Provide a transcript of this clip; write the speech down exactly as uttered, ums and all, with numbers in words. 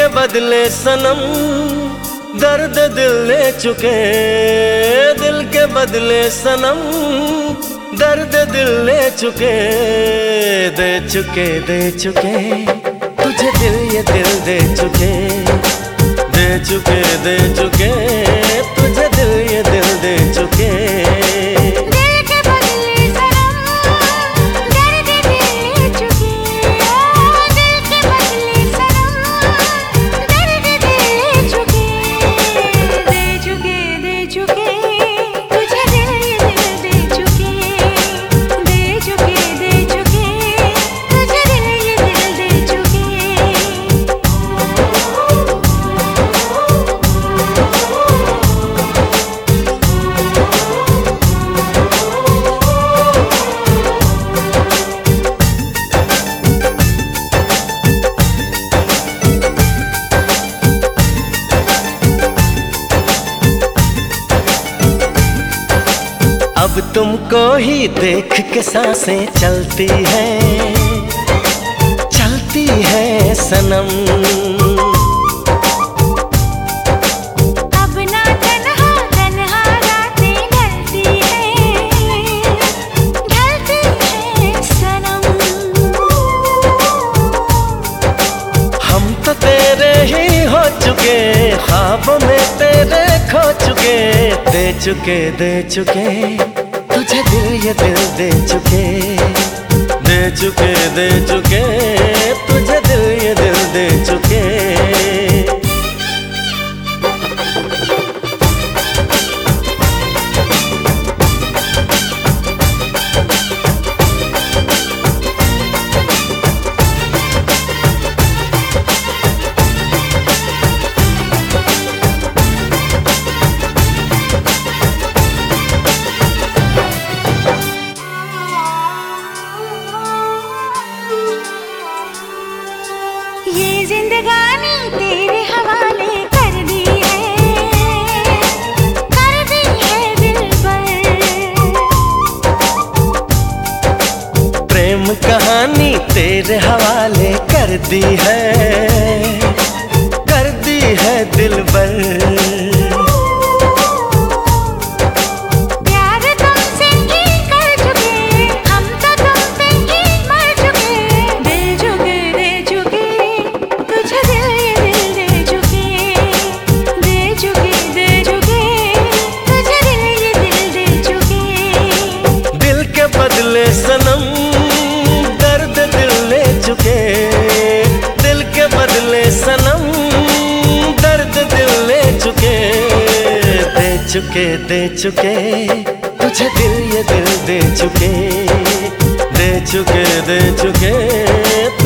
बदले सनम दर्द दिल ले चुके, दिल के बदले सनम दर्द दिल ले चुके, दे चुके दे चुके तुझे दिल ये दिल दे चुके, दे चुके दे चुके तुझे दिल ये दिल दे चुके। अब तुमको ही देख के सांसें चलती हैं, चलती है सनम। अब ना तन्हा तन्हा रातें ढलती हैं, ढलती है सनम। हम तो तेरे ही हो चुके, ख्वाबों में तेरे खो चुके, दे चुके दे चुके तुझे दिल ये दिल दे चुके, दे चुके दे चुके तुझे दिल ये दिल दे चुके। ये जिंदगानी तेरे हवाले कर दी है, कर दी है दिलबर। प्रेम कहानी तेरे हवाले कर दी है, कर दी है दिलबर। सनम दर्द दिल ले चुके, दिल के बदले सनम दर्द दिल ले चुके, दे चुके दे चुके तुझे दिल ये दिल दे चुके, दे चुके दे चुके